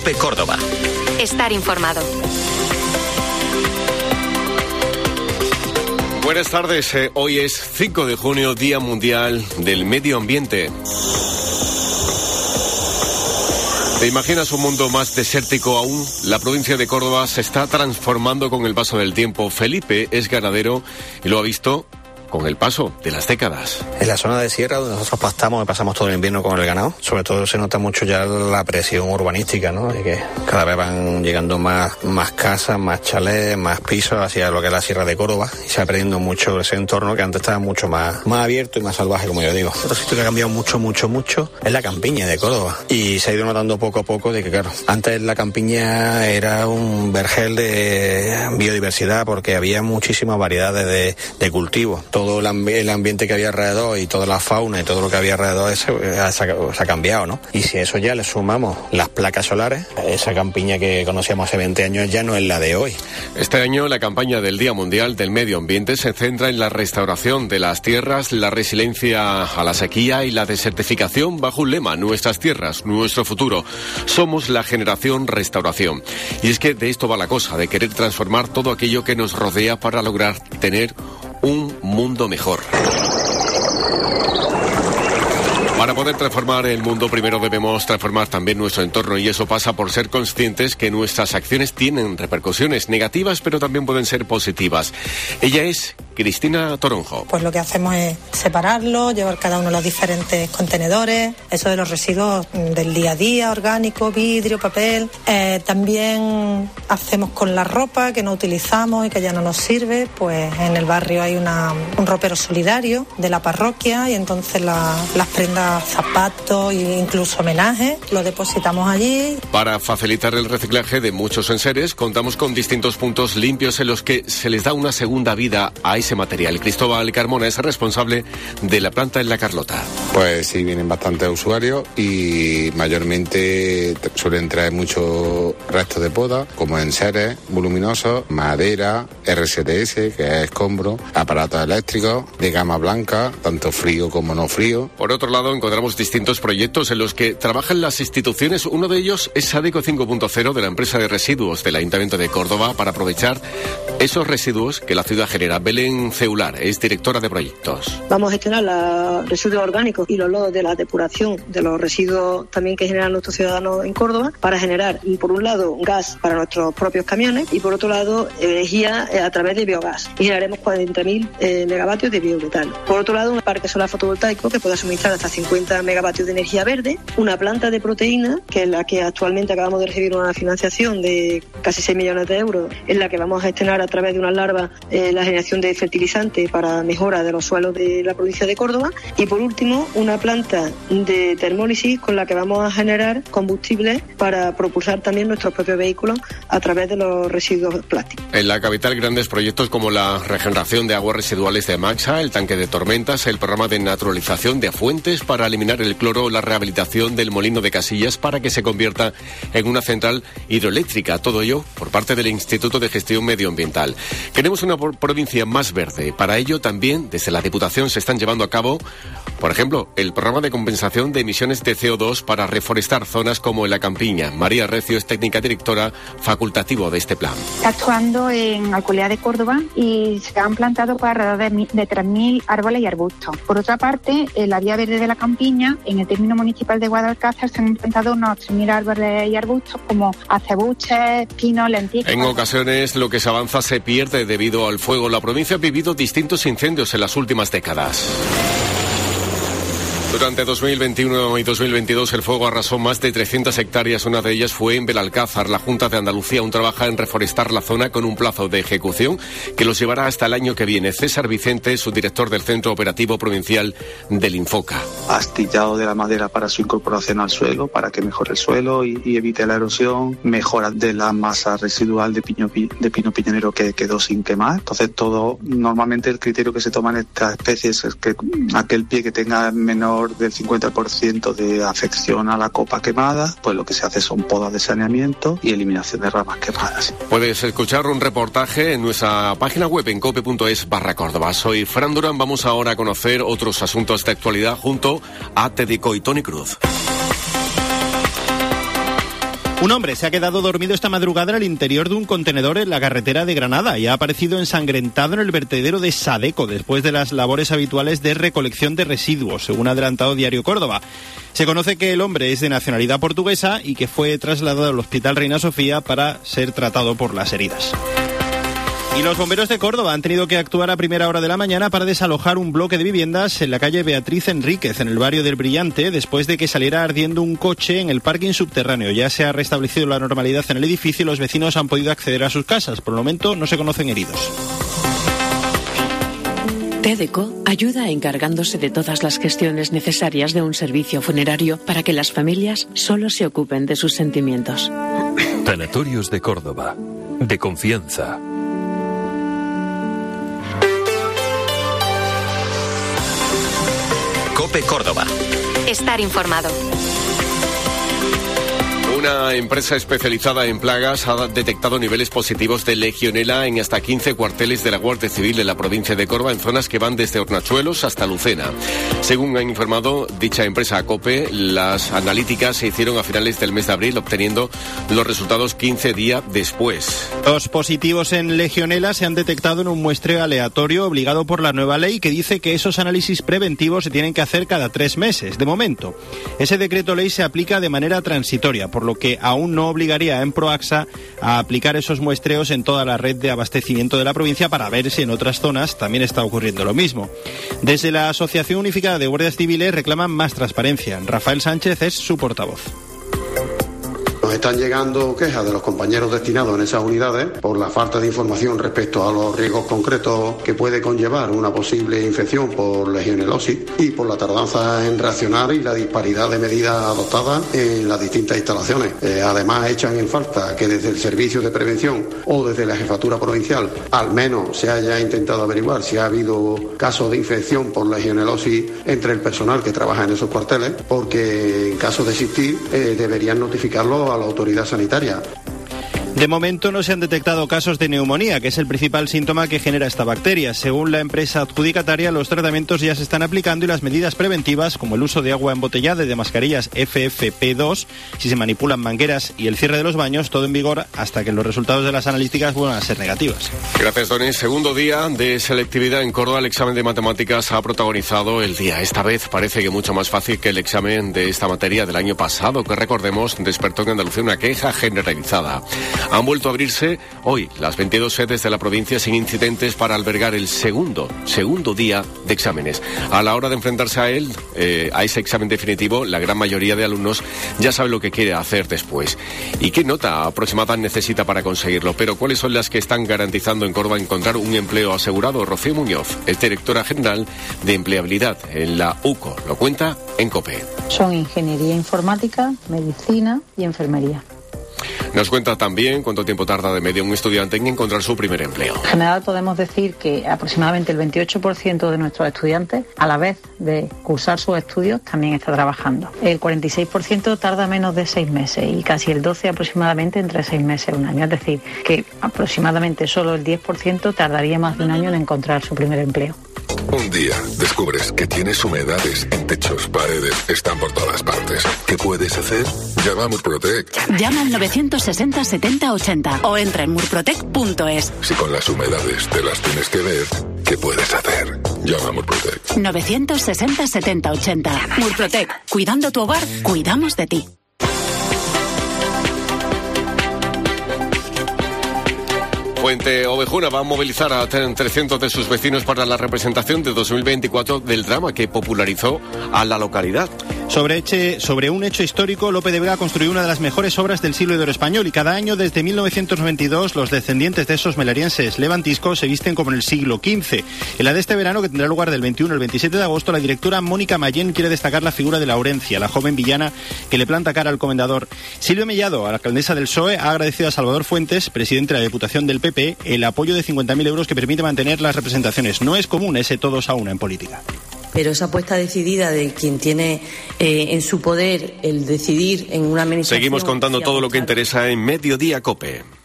COPE Córdoba. Estar informado. Buenas tardes, hoy es 5 de junio, Día Mundial del Medio Ambiente. ¿Te imaginas un mundo más desértico aún? La provincia de Córdoba se está transformando con el paso del tiempo. Felipe es ganadero y lo ha visto con el paso de las décadas. En la zona de sierra donde nosotros pasamos todo el invierno con el ganado, sobre todo se nota mucho ya la presión urbanística, ¿no? De que cada vez van llegando más casas, más chalés, más pisos hacia lo que es la sierra de Córdoba y se va perdiendo mucho ese entorno que antes estaba mucho más abierto y más salvaje, como yo digo. Otro sitio que ha cambiado mucho es la campiña de Córdoba y se ha ido notando poco a poco de que, claro, antes la campiña era un vergel de biodiversidad porque había muchísimas variedades de cultivos. Todo el ambiente que había alrededor y toda la fauna y todo lo que había alrededor se ha cambiado, ¿no? Y si a eso ya le sumamos las placas solares, esa campiña que conocíamos hace 20 años ya no es la de hoy. Este año la campaña del Día Mundial del Medio Ambiente se centra en la restauración de las tierras, la resiliencia a la sequía y la desertificación bajo un lema: nuestras tierras, nuestro futuro. Somos la generación restauración. Y es que de esto va la cosa, de querer transformar todo aquello que nos rodea para lograr tener un mundo mejor. Para poder transformar el mundo, primero debemos transformar también nuestro entorno, y eso pasa por ser conscientes que nuestras acciones tienen repercusiones negativas, pero también pueden ser positivas. Ella es Cristina Toronjo. Pues lo que hacemos es separarlo, llevar cada uno los diferentes contenedores, eso de los residuos del día a día, orgánico, vidrio, papel. También hacemos con la ropa que no utilizamos y que ya no nos sirve, pues en el barrio hay un ropero solidario de la parroquia y entonces las prendas, zapatos e incluso homenajes lo depositamos allí. Para facilitar el reciclaje de muchos enseres, contamos con distintos puntos limpios en los que se les da una segunda vida a ese material. Cristóbal Carmona es responsable de la planta en La Carlota. Pues sí, vienen bastantes usuarios y mayormente suelen traer muchos restos de poda, como enseres voluminosos, madera, RCTS, que es escombro, aparatos eléctricos de gama blanca, tanto frío como no frío. Por otro lado, encontramos distintos proyectos en los que trabajan las instituciones. Uno de ellos es Sadeco 5.0 de la empresa de residuos del Ayuntamiento de Córdoba para aprovechar esos residuos que la ciudad genera. Belén Ceular es directora de proyectos. Vamos a gestionar los residuos orgánicos y los lodos de la depuración de los residuos también que generan nuestros ciudadanos en Córdoba para generar, por un lado, gas para nuestros propios camiones y por otro lado, energía a través de biogás. Y generaremos 40.000 megavatios de biometano. Por otro lado, un parque solar fotovoltaico que pueda suministrar hasta 50 megavatios de energía verde, una planta de proteína, que es la que actualmente acabamos de recibir una financiación de casi 6 millones de euros, en la que vamos a gestionar a través de unas larvas la generación de fertilizante para mejora de los suelos de la provincia de Córdoba, y por último una planta de termólisis con la que vamos a generar combustible para propulsar también nuestros propios vehículos a través de los residuos plásticos. En la capital, grandes proyectos como la regeneración de aguas residuales de Maxa, el tanque de tormentas, el programa de naturalización de afuentes para eliminar el cloro, la rehabilitación del molino de Casillas para que se convierta en una central hidroeléctrica. Todo ello por parte del Instituto de Gestión Medioambiental. Queremos una provincia más verde. Para ello también desde la Diputación se están llevando a cabo, por ejemplo, el programa de compensación de emisiones de CO2 para reforestar zonas como en La Campiña. María Recio es técnica directora facultativo de este plan. Está actuando en Alcolea de Córdoba y se han plantado alrededor de 3.000 árboles y arbustos. Por otra parte, en la vía verde de La Campiña, en el término municipal de Guadalcázar, se han plantado unos 3.000 árboles y arbustos como acebuches, pinos, lentícolas. En ocasiones lo que se avanza se pierde debido al fuego. La provincia ha vivido distintos incendios en las últimas décadas. Durante 2021 y 2022 el fuego arrasó más de 300 hectáreas, una de ellas fue en Belalcázar. La Junta de Andalucía aún trabaja en reforestar la zona con un plazo de ejecución que los llevará hasta el año que viene. César Vicente, su director del Centro Operativo Provincial del Infoca. Astillado de la madera para su incorporación al suelo, para que mejore el suelo y evite la erosión, mejora de la masa residual de pino piñonero que quedó sin quemar. Entonces todo, normalmente el criterio que se toma en estas especies es que aquel pie que tenga menor del 50% de afección a la copa quemada, pues lo que se hace son podas de saneamiento y eliminación de ramas quemadas. Puedes escuchar un reportaje en nuestra página web en cope.es/Córdoba. Soy Fran Durán. Vamos ahora a conocer otros asuntos de actualidad junto a Tedico y Tony Cruz. Un hombre se ha quedado dormido esta madrugada en el interior de un contenedor en la carretera de Granada y ha aparecido ensangrentado en el vertedero de Sadeco después de las labores habituales de recolección de residuos, según ha adelantado Diario Córdoba. Se conoce que el hombre es de nacionalidad portuguesa y que fue trasladado al Hospital Reina Sofía para ser tratado por las heridas. Y los bomberos de Córdoba han tenido que actuar a primera hora de la mañana para desalojar un bloque de viviendas en la calle Beatriz Enríquez, en el barrio del Brillante, después de que saliera ardiendo un coche en el parking subterráneo. Ya se ha restablecido la normalidad en el edificio y los vecinos han podido acceder a sus casas. Por el momento no se conocen heridos. TEDECO ayuda encargándose de todas las gestiones necesarias de un servicio funerario para que las familias solo se ocupen de sus sentimientos. Tanatorios de Córdoba. De confianza. COPE Córdoba. Estar informado. Una empresa especializada en plagas ha detectado niveles positivos de legionela en hasta 15 cuarteles de la Guardia Civil de la provincia de Córdoba, en zonas que van desde Hornachuelos hasta Lucena. Según ha informado dicha empresa COPE, las analíticas se hicieron a finales del mes de abril, obteniendo los resultados 15 días después. Los positivos en legionela se han detectado en un muestreo aleatorio obligado por la nueva ley, que dice que esos análisis preventivos se tienen que hacer cada 3 meses. De momento, ese decreto ley se aplica de manera transitoria, por lo que aún no obligaría a Emproaxa a aplicar esos muestreos en toda la red de abastecimiento de la provincia, para ver si en otras zonas también está ocurriendo lo mismo. Desde la Asociación Unificada de Guardias Civiles reclaman más transparencia. Rafael Sánchez es su portavoz. Nos están llegando quejas de los compañeros destinados en esas unidades por la falta de información respecto a los riesgos concretos que puede conllevar una posible infección por legionelosis y por la tardanza en reaccionar y la disparidad de medidas adoptadas en las distintas instalaciones. Además, echan en falta que desde el Servicio de Prevención o desde la Jefatura Provincial al menos se haya intentado averiguar si ha habido casos de infección por legionelosis entre el personal que trabaja en esos cuarteles, porque en caso de existir deberían notificarlo a la autoridad sanitaria. De momento no se han detectado casos de neumonía, que es el principal síntoma que genera esta bacteria. Según la empresa adjudicataria, los tratamientos ya se están aplicando y las medidas preventivas, como el uso de agua embotellada y de mascarillas FFP2, si se manipulan mangueras y el cierre de los baños, todo en vigor hasta que los resultados de las analíticas vuelvan a ser negativas. Gracias, Tony. Segundo día de selectividad en Córdoba. El examen de matemáticas ha protagonizado el día. Esta vez parece que mucho más fácil que el examen de esta materia del año pasado, que recordemos despertó en Andalucía una queja generalizada. Han vuelto a abrirse hoy las 22 sedes de la provincia sin incidentes para albergar el segundo día de exámenes. A la hora de enfrentarse a él, a ese examen definitivo, la gran mayoría de alumnos ya sabe lo que quiere hacer después y qué nota aproximada necesita para conseguirlo. Pero ¿cuáles son las que están garantizando en Córdoba encontrar un empleo asegurado? Rocío Muñoz es directora general de empleabilidad en la UCO. Lo cuenta en COPE. Son ingeniería informática, medicina y enfermería. Nos cuenta también cuánto tiempo tarda de media un estudiante en encontrar su primer empleo. En general podemos decir que aproximadamente el 28% de nuestros estudiantes, a la vez de cursar sus estudios, también está trabajando. El 46% tarda menos de 6 meses y casi el 12% aproximadamente entre 6 meses y un año. Es decir, que aproximadamente solo el 10% tardaría más de un año en encontrar su primer empleo. Un día descubres que tienes humedades en techos, paredes, están por todas partes. ¿Qué puedes hacer? Llama a Murprotec. Llama al 960 70 80 o entra en murprotec.es. Si con las humedades te las tienes que ver, ¿qué puedes hacer? Llama a Murprotec. 960 70 80. Murprotec. Cuidando tu hogar, cuidamos de ti. Fuente Ovejuna va a movilizar a 300 de sus vecinos para la representación de 2024 del drama que popularizó a la localidad. Sobre un hecho histórico, Lope de Vega construyó una de las mejores obras del siglo de oro español y cada año desde 1992 los descendientes de esos melarienses levantiscos se visten como en el siglo XV. En la de este verano, que tendrá lugar del 21 al 27 de agosto, la directora Mónica Mayén quiere destacar la figura de Laurencia, la joven villana que le planta cara al comendador. Silvia Mellado, a la alcaldesa del PSOE, ha agradecido a Salvador Fuentes, presidente de la Diputación del PP, el apoyo de 50.000 euros que permite mantener las representaciones. No es común ese todos a una en política. Pero esa apuesta decidida de quien tiene en su poder el decidir en una administración... Seguimos contando todo lo que interesa en Mediodía COPE.